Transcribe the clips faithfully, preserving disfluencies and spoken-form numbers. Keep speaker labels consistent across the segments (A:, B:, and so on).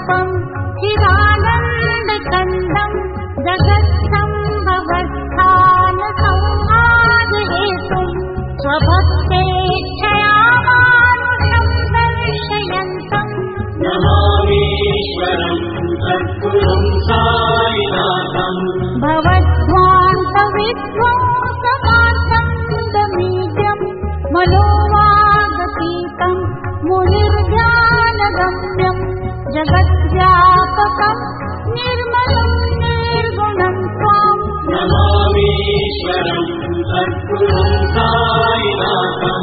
A: रूपम् चिदानन्दकन्दम् जगत्सम्भवस्थान संहारहेतुम् स्वभक्तेच्छया मानुषम् दर्शयन्तम्
B: नमामीश्वरम् सद्गुरुं साईनाथम्
A: भवद्ध्वान्तविध्वंसकान्तमीड्यम् मनोवागतीतम् मुनिर्ज्ञानगम्यम् जगद्व्यापकम् निर्मलम् निर्गुणम् त्वाम्
B: नमामीश्वरम् सद्गुरुं साईनाथम्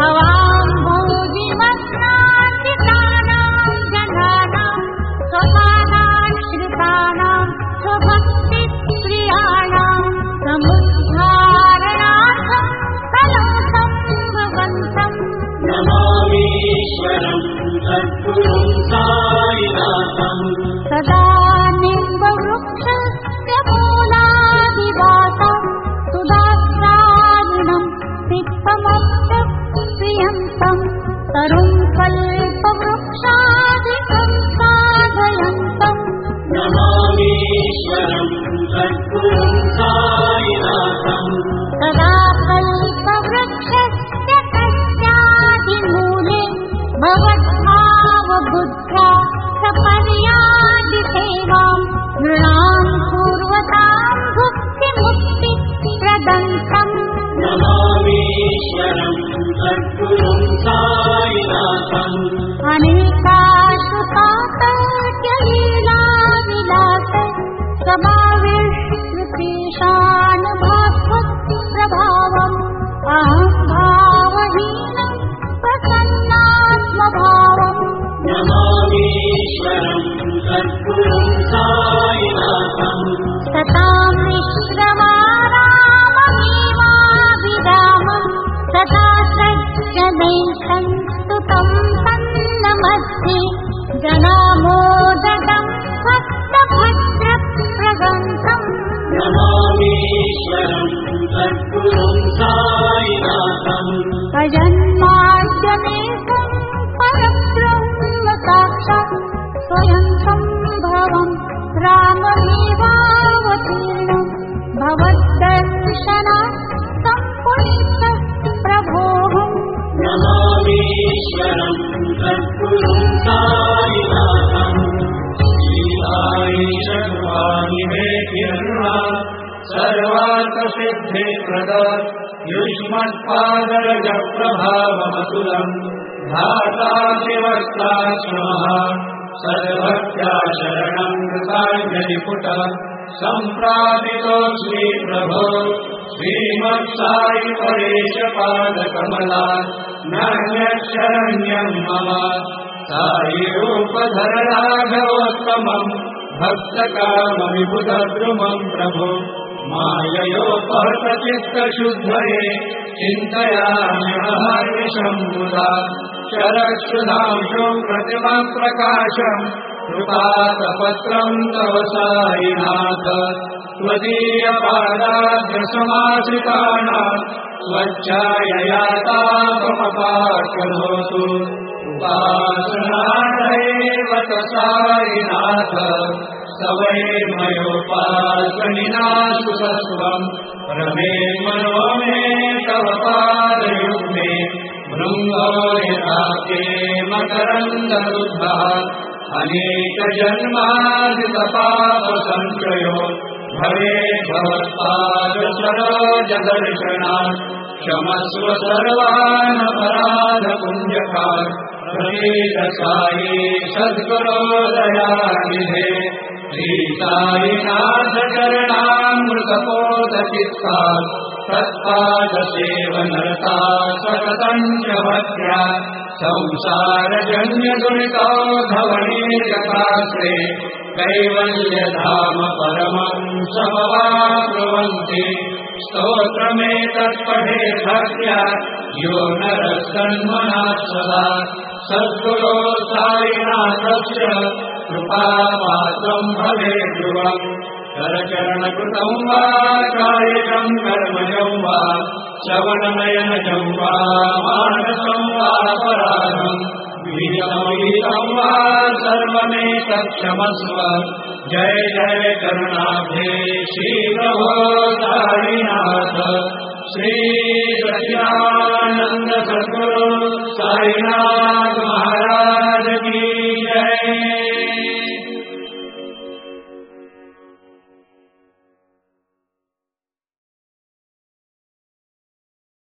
A: भवाम्भोजिमग्नार्चितानाम् जनानाम् स्वपादाश्रितानाम् स्वभक्तिप्रियाणाम् समुद्धारणार्थम् फलसम्भवन्तम्
B: नमामीश्वरम् सद्गुरुं साईनाथम्
A: सदा निम्बवृक्षस्य मूलादिवासम् सुधास्रादिनम् सिक्तमप्रियन्तम् तरुम् कल्पवृक्षादिकम् साधयन्तम्
B: नमामीश्वरम् सद्गुरुं साईनाथम्
A: सदा कल्पवृक्षस्य कस्यादिमूले भवद्भावबुद्ध्या सपर्यादिसेवाम् नृणाम् पूर्वताम् भुक्तिमुक्तिप्रदन्तम्
B: नमामीश्वरम् सद्गुरुं साईनाथम्
A: अनेकाश्रुतातर्क्यलीलाविलास स्वभाविष्कृतीशानुभास्वत्प्रभावम् अहम् भावहीनम् प्रसन्नात्मभावम्
B: नमामीश्वरम् सद्गुरुं साईनाथम्
A: सताम् विश्रमाराममेवाभिरामम् सदा सज्जनैः स्तुतम् तन्नमध्ये जनामोदकम् भक्तभद्रप्रगन्तम्
B: नमामीश्वरम् सद्गुरुं साईनाथम्
A: अजन्माद्यमेकम् परब्रह्म साक्षात् स्वयं सम्भवम् राममेवावतीर्णम् भवद्दर्शनात् सम्पुष्टः प्रभोः
B: नमामीश्वरम् सद्गुरुं साईनाथम् श्रीसाई शर्वाणि मे किरणा सर्वार्थसिद्धिप्रद युष्मत्पादरजप्रभावमतुलम् धातादिवक्ताश्रमः सर्वत्या शरणम् कृताञ्जलिपुट सम्प्रापितोऽस्मि प्रभो श्रीमत्साई परेश पादकमला नान्यशरण्यम् मम साई रूपधर राघवोत्तमम् भक्तकामविबुधद्रुमम् प्रभो माययोपहृतचित्तशुद्धये चिन्तयाम्यहर्निशम् मुदा शरक्षुधांशुम् प्रतिमाप्रकाशम् कृपातपत्रम् तव साईनाथ त्वदीयपादाग्रसमाश्रितानाम् स्वच्छायया तापमपाकरोतु उपासनादेव साईनाथ सवै मयोपासनिनाशु सत्वम् रमे मनो मे तव पादयुग्मे भृङ्गो यथाके मकरन्दरुद्धः अनेकजन्मादितपापसञ्चयो भवेत् भवत्पादसरोजदर्शनात् क्षमस्व सर्वान् अपराधपुञ्जकान् प्रसीद साई सद्गुरो दयानिधे श्रीसाईनाथ चरणामृतपोतचित्तात् तत्पादसेवनरता सततम् च भक्त्या संसारजन्यदुरितोद्धवनीर्यकाश्रे कैवल्यधाम परमम् समवाप्नुवन्ति स्तोत्रमेतत्पठेत् भक्त्या यो नरः सन्मनः सदा सद्गुरो साईनाथस्य कृपापात्रम् भवेत् ध्रुवम् करचरणकृतम् वा कायकम् कर्मजम् वा श्रवणनयनजम् वा मानसम् वा पराधम् विहितमविहितं वा सर्वमेतत्क्षमस्व। जय जय करुणाब्धे श्री प्रभो साईनाथ। श्री सच्चिदानंद सद्गुरु साईनाथ महाराज